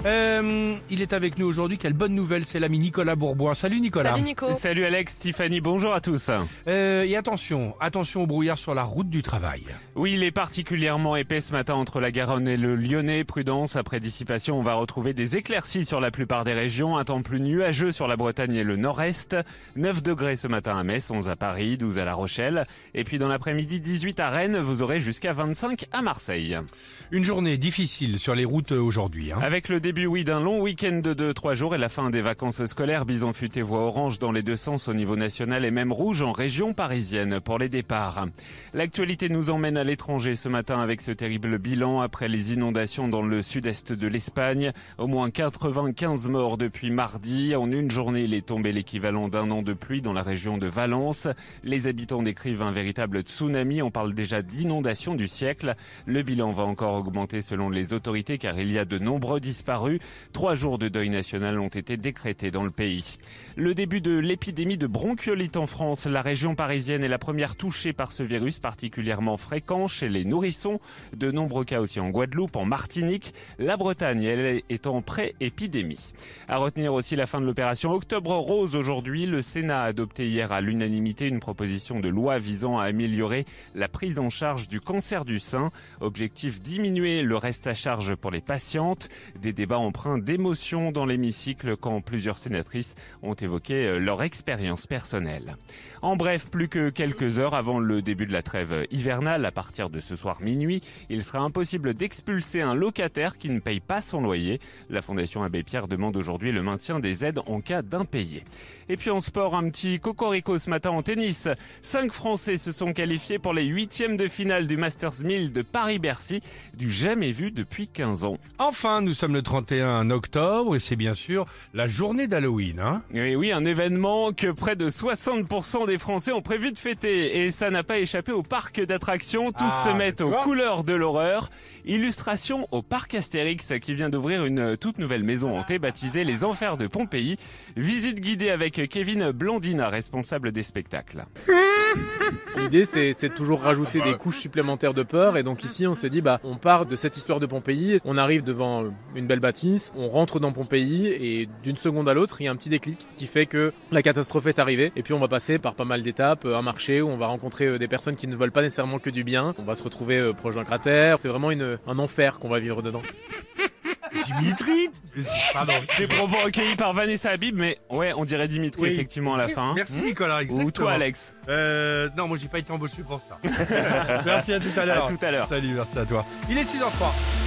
Il est avec nous aujourd'hui. Quelle bonne nouvelle, c'est l'ami Nicolas Bourboin. Salut Nicolas. Salut Nico. Salut Alex, Tiffany, bonjour à tous. Et attention au brouillard sur la route du travail. Oui, il est particulièrement épais ce matin entre la Garonne et le Lyonnais. Prudence, après dissipation, on va retrouver des éclaircies sur la plupart des régions. Un temps plus nuageux sur la Bretagne et le nord-est. 9 degrés ce matin à Metz, 11 à Paris, 12 à La Rochelle. Et puis dans l'après-midi, 18 à Rennes, vous aurez jusqu'à 25 à Marseille. Une journée difficile sur les routes aujourd'hui. Avec le début, d'un long week-end de 3 jours et la fin des vacances scolaires, Bison Futé voit orange dans les deux sens au niveau national et même rouge en région parisienne pour les départs. L'actualité nous emmène à l'étranger ce matin avec ce terrible bilan après les inondations dans le sud-est de l'Espagne. Au moins 95 morts depuis mardi. En une journée, il est tombé l'équivalent d'un an de pluie dans la région de Valence. Les habitants décrivent un véritable tsunami. On parle déjà d'inondation du siècle. Le bilan va encore augmenter selon les autorités car il y a de nombreux disparus. 3 jours de deuil national ont été décrétés dans le pays. Le début de l'épidémie de bronchiolite en France. La région parisienne est la première touchée par ce virus particulièrement fréquent chez les nourrissons. De nombreux cas aussi en Guadeloupe, en Martinique. La Bretagne, elle, est en pré-épidémie. À retenir aussi la fin de l'opération Octobre Rose aujourd'hui. Le Sénat a adopté hier à l'unanimité une proposition de loi visant à améliorer la prise en charge du cancer du sein. Objectif, diminuer le reste à charge pour les patientes. Des débats empreints d'émotion dans l'hémicycle quand plusieurs sénatrices ont évoqué leur expérience personnelle. En bref, plus que quelques heures avant le début de la trêve hivernale, à partir de ce soir minuit, il sera impossible d'expulser un locataire qui ne paye pas son loyer. La Fondation Abbé Pierre demande aujourd'hui le maintien des aides en cas d'impayé. Et puis en sport, un petit cocorico ce matin en tennis. 5 Français se sont qualifiés pour les 8e de finale du Masters 1000 de Paris-Bercy, du jamais vu depuis 15 ans. Enfin, nous sommes le 31 octobre et c'est bien sûr la journée d'Halloween. Et oui, un événement que près de 60% des Français ont prévu de fêter. Et ça n'a pas échappé au parc d'attractions. Tous se mettent aux couleurs de l'horreur. Illustration au parc Astérix qui vient d'ouvrir une toute nouvelle maison hantée baptisée Les Enfers de Pompéi. Visite guidée avec Kevin Blandina, responsable des spectacles. L'idée c'est toujours rajouter des couches supplémentaires de peur et donc ici on se dit on part de cette histoire de Pompéi, on arrive devant une belle bâtisse, on rentre dans Pompéi et d'une seconde à l'autre il y a un petit déclic qui fait que la catastrophe est arrivée et puis on va passer par pas mal d'étapes, un marché où on va rencontrer des personnes qui ne veulent pas nécessairement que du bien, on va se retrouver proche d'un cratère, c'est vraiment un enfer qu'on va vivre dedans. Dimitri. Pardon. Des propos recueillis par Vanessa Habib, mais ouais, on dirait Dimitri effectivement à la fin. Merci Nicolas. Exactement. Ou toi Alex. Non, moi j'ai pas été embauché pour ça. Merci, à tout à l'heure. À tout à l'heure. Salut, merci à toi. Il est 6h03.